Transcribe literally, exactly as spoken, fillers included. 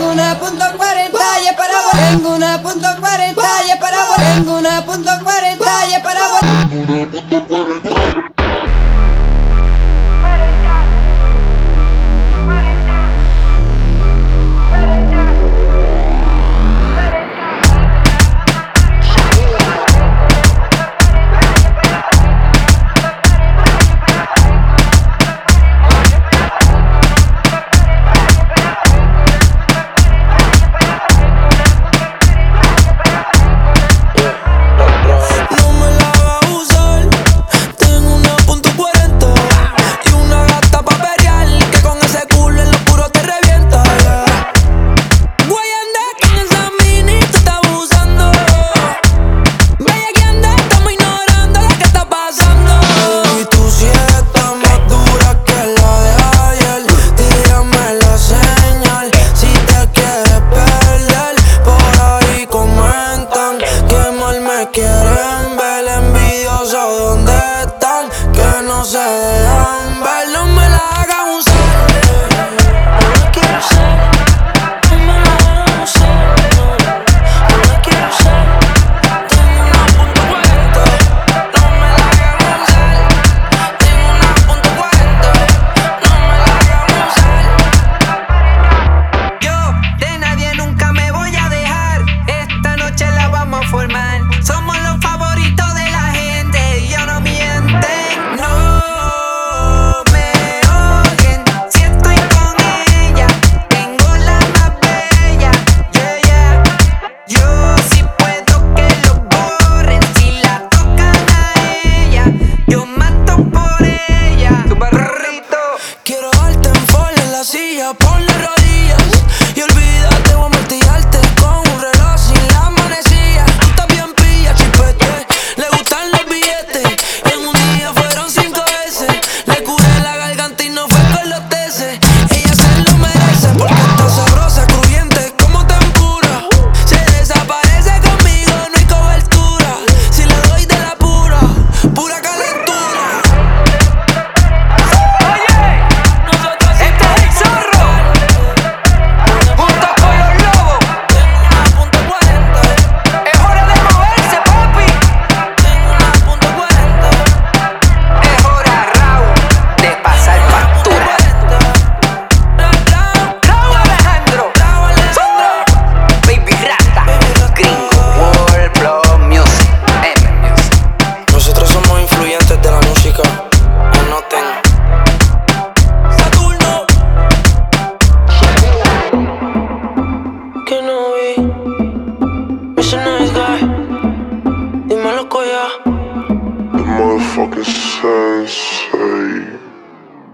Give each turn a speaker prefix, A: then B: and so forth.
A: una punto cuarenta y es para vos. Tengo una punto cuarenta y es para vos. Tengo una punto cuarenta y es para vos. Quieren ver envidioso dónde están, que no se dejan ver, no me la hagan usar. No la quiero usar, no me la hagan usar. No la quiero usar, tengo una punto cuarenta, no me la hagan usar. Tengo una punto cuarenta, no me la hagan usar.
B: Yo de nadie nunca me voy a dejar, esta noche la vamos a formar. Somos los favoritos de la gente y ellos no mienten. No me odien si estoy con ella. Tengo la más bella, yeah, yeah. Yo sí puedo que lo borren si la tocan a ella. Yo mato por ella. Tu perrito.
C: Quiero darte en fall en la silla, ponle rodillas y olvídate, voy a martillarte con un reloj sin la manecilla. Tú estás bien pilla, chipete, le gustan los billetes. En un día fueron cinco veces, le curé la garganta y no fue con los teces. Ella se lo merece porque está sabrosa, crujiente como tempura. Se desaparece conmigo, no hay cobertura. Si le doy de la pura, pura calentura.
B: Oye,
C: Nosotros sí
B: este es el zorro, junto con los lobos.
C: tengo una punto cuarenta,
B: Es hora de moverse, papi.
C: tengo una punto cuarenta.
B: Es hora, Raúl, de pasar factura. Raúl Alejandro, Baby Rasta, Gringo, World Flow Music, M Music.
C: Nosotros somos influyentes de la música. Anoten. Saturno. Que no vi. Mister Nice Guy. Dímelo, Koya.
D: The motherfucking sensei.